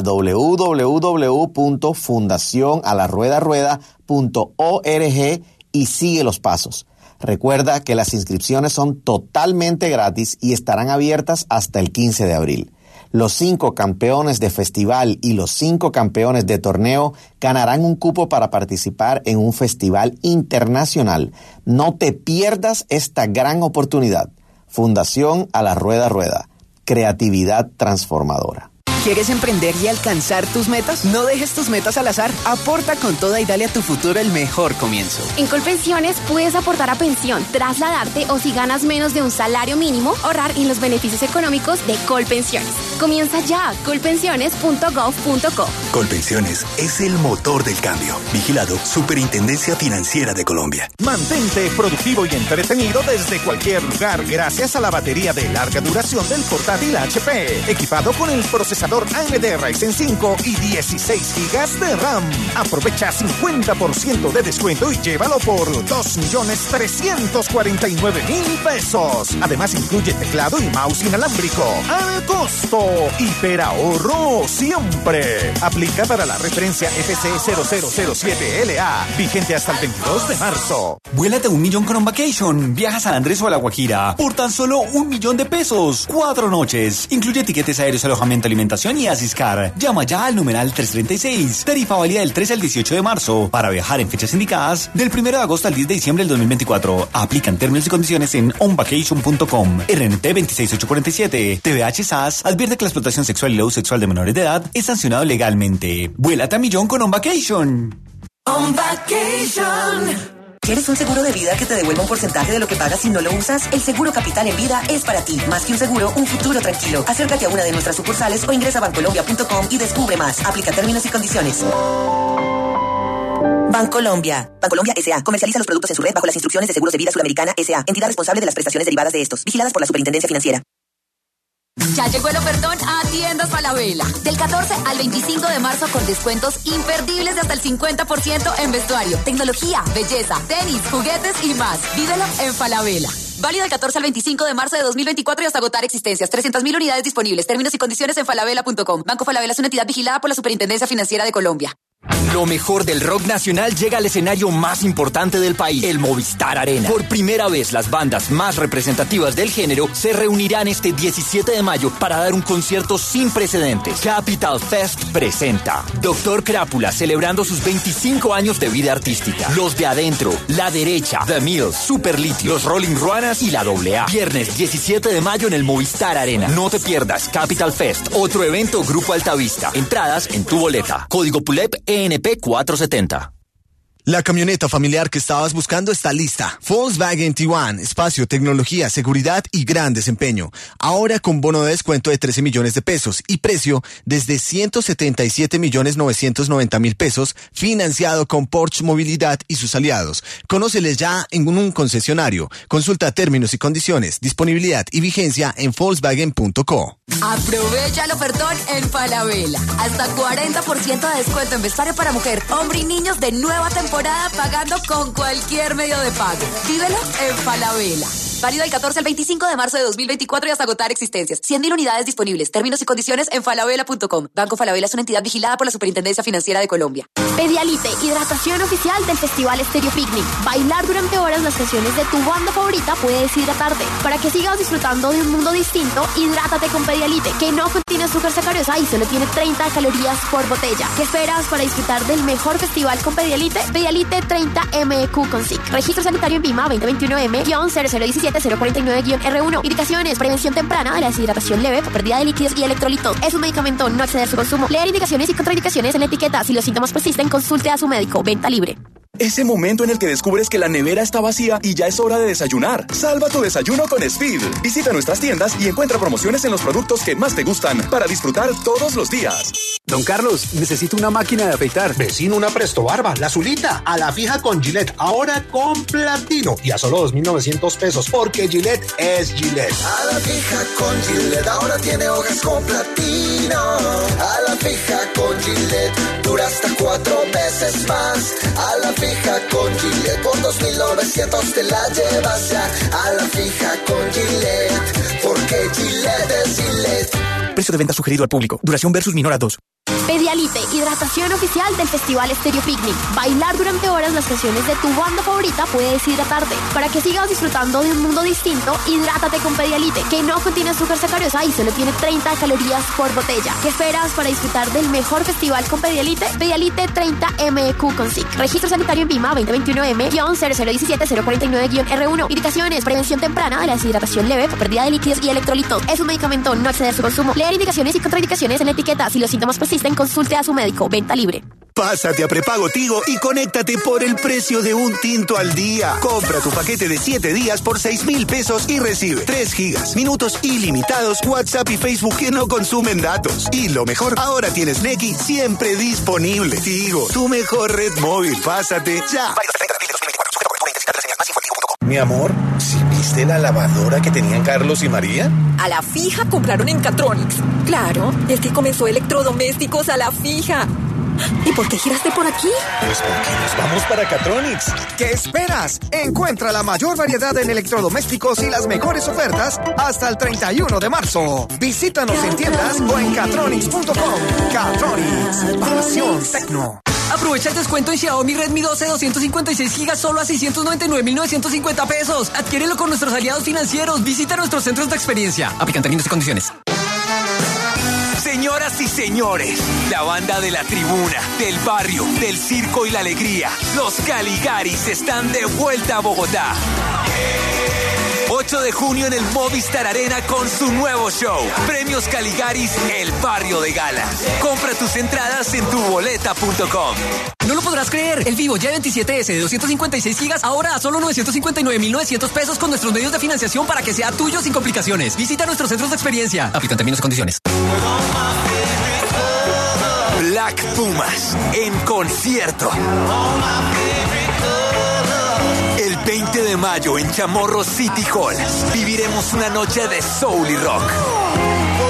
www.fundacionalarruedarueda.org y sigue los pasos. Recuerda que las inscripciones son totalmente gratis y estarán abiertas hasta el 15 de abril. Los 5 campeones de festival y los 5 campeones de torneo ganarán un cupo para participar en un festival internacional. No te pierdas esta gran oportunidad. Fundación A la Rueda Rueda. Creatividad transformadora. ¿Quieres emprender y alcanzar tus metas? No dejes tus metas al azar. Aporta con toda y dale a tu futuro el mejor comienzo. En Colpensiones puedes aportar a pensión, trasladarte o si ganas menos de un salario mínimo, ahorrar en los beneficios económicos de Colpensiones. Comienza ya, colpensiones.gov.co. Colpensiones es el motor del cambio. Vigilado Superintendencia Financiera de Colombia. Mantente productivo y entretenido desde cualquier lugar gracias a la batería de larga duración del portátil HP, equipado con el procesador AMD Ryzen 5 y 16 GB de RAM. Aprovecha 50% de descuento y llévalo por 2.349.000 pesos. Además incluye teclado y mouse inalámbrico. ¡Al costo! Hiperahorro siempre. Aplica para la referencia FC0007LA, vigente hasta el 22 de marzo. Vuélate 1 millón con On Vacation. Viaja a San Andrés o a La Guajira por tan solo 1 millón de pesos. 4 noches. Incluye tiquetes aéreos, alojamiento, alimentación y Asiscar. Llama ya al numeral 336. Tarifa válida del 13 al 18 de marzo. Para viajar en fechas indicadas del 1 de agosto al 10 de diciembre del 2024. Aplican términos y condiciones en onvacation.com. RNT 26847. TVH SAS advierte que la explotación sexual y el abuso sexual de menores de edad es sancionado legalmente. Vuélate a millón con On Vacation. On Vacation. ¿Quieres un seguro de vida que te devuelva un porcentaje de lo que pagas si no lo usas? El seguro Capital en Vida es para ti. Más que un seguro, un futuro tranquilo. Acércate a una de nuestras sucursales o ingresa a bancolombia.com y descubre más. Aplica términos y condiciones. Bancolombia. Bancolombia S.A. Comercializa los productos en su red bajo las instrucciones de Seguros de Vida Suramericana S.A. Entidad responsable de las prestaciones derivadas de estos. Vigiladas por la Superintendencia Financiera. Ya llegó el ofertón a Tiendas Falabella. Del 14 al 25 de marzo con descuentos imperdibles de hasta el 50% en vestuario, tecnología, belleza, tenis, juguetes y más. Vívelo en Falabella. Válido del 14 al 25 de marzo de 2024 y hasta agotar existencias. 300.000 unidades disponibles. Términos y condiciones en falabella.com. Banco Falabella es una entidad vigilada por la Superintendencia Financiera de Colombia. Lo mejor del rock nacional llega al escenario más importante del país, el Movistar Arena. Por primera vez, las bandas más representativas del género se reunirán este 17 de mayo para dar un concierto sin precedentes. Capital Fest presenta Doctor Crápula, celebrando sus 25 años de vida artística. Los de Adentro, La Derecha, The Mills, Super Litio, Los Rolling Ruanas y la AA. Viernes 17 de mayo en el Movistar Arena. No te pierdas Capital Fest, otro evento Grupo Altavista. Entradas en tu boleta. Código PULEP ENP 470. La camioneta familiar que estabas buscando está lista. Volkswagen Tiguan, espacio, tecnología, seguridad y gran desempeño. Ahora con bono de descuento de 13 millones de pesos y precio desde 177.990.000 pesos, financiado con Porsche Movilidad y sus aliados. Conóceles ya en un concesionario. Consulta términos y condiciones, disponibilidad y vigencia en Volkswagen.co. Aprovecha el ofertón en Falabella. Hasta 40% de descuento en vestuario para mujer, hombre y niños de nueva temporada pagando con cualquier medio de pago. Vívelo en Falabella. Válido del 14 al 25 de marzo de 2024 y hasta agotar existencias. 100.000 unidades disponibles. Términos y condiciones en falabella.com. Banco Falabella es una entidad vigilada por la Superintendencia Financiera de Colombia. Pedialite, hidratación oficial del Festival Estéreo Picnic. Bailar durante horas las canciones de tu banda favorita puede deshidratarte. Para que sigas disfrutando de un mundo distinto, hidrátate con Pedialite, que no contiene azúcar sacarosa y solo tiene 30 calorías por botella. ¿Qué esperas para disfrutar del mejor festival con Pedialite? Pedialite 30 MEQ con SIC. Registro sanitario en Pima 2021M-0017-049-R1. Indicaciones: prevención temprana de la deshidratación leve por pérdida de líquidos y electrolitos. Es un medicamento, no exceder su consumo. Leer indicaciones y contraindicaciones en la etiqueta. Si los síntomas persisten, consulte a su médico. Venta libre. Ese momento en el que descubres que la nevera está vacía y ya es hora de desayunar. Salva tu desayuno con Speed. Visita nuestras tiendas y encuentra promociones en los productos que más te gustan para disfrutar todos los días. Don Carlos, necesito una máquina de afeitar. Vecino, una Presto Barba, la azulita, a la fija con Gillette, ahora con platino y a solo 2.900 pesos, porque Gillette es Gillette. A la fija con Gillette, ahora tiene hojas con platino. A la fija con Gillette, dura hasta 4 veces más. A la fija con Gillette, por 2.900 te la llevas ya. A la fija con Gillette, porque Gillette es Gillette. Precio de venta sugerido al público. Duración versus menor a 2. Pedialite, hidratación oficial del Festival Estéreo Picnic. Bailar durante horas las canciones de tu banda favorita puede deshidratarte. Para que sigas disfrutando de un mundo distinto, hidrátate con Pedialite, que no contiene azúcar sacarosa y solo tiene 30 calorías por botella. ¿Qué esperas para disfrutar del mejor festival con Pedialite? Pedialite 30 MEQ con SIC. Registro sanitario en Pima 2021M-0017-049-R1. Indicaciones: prevención temprana de la deshidratación leve por pérdida de líquidos y electrolitos. Es un medicamento, no exceder su consumo. Leer indicaciones y contraindicaciones en la etiqueta. Si los síntomas persisten, consulte a su médico. Venta libre. Pásate a prepago Tigo y conéctate por el precio de un tinto al día. Compra tu paquete de 7 días por 6.000 pesos y recibe 3 gigas, minutos ilimitados, WhatsApp y Facebook que no consumen datos. Y lo mejor, ahora tienes Nequi siempre disponible. Tigo, tu mejor red móvil. Pásate ya. Mi amor, ¿sí viste la lavadora que tenían Carlos y María? A la fija compraron en Catronics. Claro, es que comenzó electrodomésticos a la fija. ¿Y por qué giraste por aquí? Pues porque nos vamos para Catronics. ¿Qué esperas? Encuentra la mayor variedad en electrodomésticos y las mejores ofertas hasta el 31 de marzo. Visítanos en tiendas o en catronics.com. Catronics, pasión tecno. Aprovecha el descuento en Xiaomi Redmi 12 256 gigas solo a 699.950 pesos. Adquiérelo con nuestros aliados financieros. Visita nuestros centros de experiencia. Aplican términos y condiciones. Señoras y señores, la banda de la tribuna, del barrio, del circo y la alegría, los Caligaris están de vuelta a Bogotá. 8 de junio en el Movistar Arena con su nuevo show. Premios Caligaris, el barrio de gala. Compra tus entradas en tuboleta.com. No lo podrás creer. El Vivo Y27S de 256 gigas ahora a solo 959.900 pesos con nuestros medios de financiación para que sea tuyo sin complicaciones. Visita nuestros centros de experiencia. Aplican términos y condiciones. Black Pumas en concierto. El 20 de mayo en Chamorro City Hall viviremos una noche de soul y rock.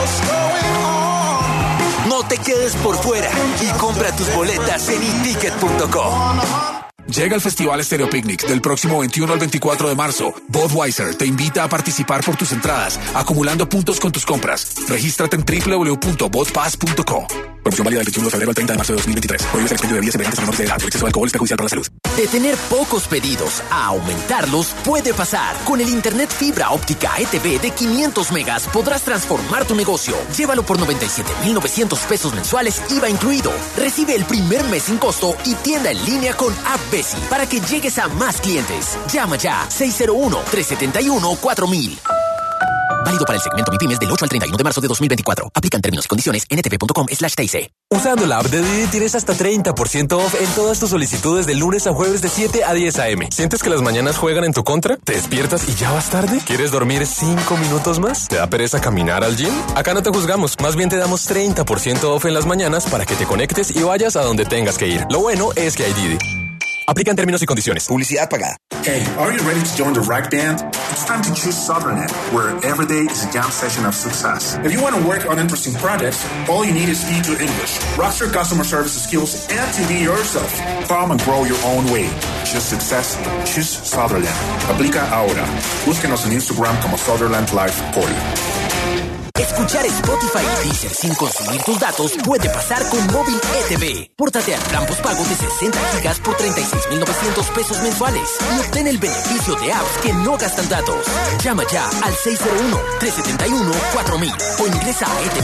quedes por fuera y compra tus boletas en iticket.com. Llega el Festival Stereo Picnic del próximo 21 al 24 de marzo. Budweiser te invita a participar por tus entradas, acumulando puntos con tus compras. Regístrate en www.budpass.co. Promoción válida del 21 de febrero al 30 de marzo de 2023. Prohíbe el expendio de bebidas embriagantes a menores de edad. El exceso de alcohol es perjudicial para la salud. De tener pocos pedidos a aumentarlos puede pasar. Con el internet fibra óptica ETV de 500 megas podrás transformar tu negocio. Llévalo por 97,900 pesos mensuales, IVA incluido. Recibe el primer mes sin costo y tienda en línea con App Besi para que llegues a más clientes. Llama ya 601-371-4000. Válido para el segmento MIPYMES del 8 al 31 de marzo de 2024. Aplican términos y condiciones en ntv.com/TIC. Usando la app de Didi tienes hasta 30% off en todas tus solicitudes de lunes a jueves de 7 a 10 a.m. ¿Sientes que las mañanas juegan en tu contra? ¿Te despiertas y ya vas tarde? ¿Quieres dormir 5 minutos más? ¿Te da pereza caminar al gym? Acá no te juzgamos. Más bien te damos 30% off en las mañanas para que te conectes y vayas a donde tengas que ir. Lo bueno es que hay Didi. Aplican términos y condiciones. Publicidad pagada. Hey, are you ready to join the Rack Band? It's time to choose Sutherland, where every day is a jam session of success. If you want to work on interesting projects, all you need is speak to English, roster customer service skills, and to be yourself. Come and grow your own way. Choose success. Choose Sutherland. Aplica ahora. Búsquenos en Instagram como Sutherland Life Call. Escuchar Spotify y Deezer sin consumir tus datos puede pasar con Móvil ETV. Pórtate al plan postpago de 60 gigas por 36,900 pesos mensuales y obtén el beneficio de apps que no gastan datos. Llama ya al 601-371-4000 o ingresa a etv.com.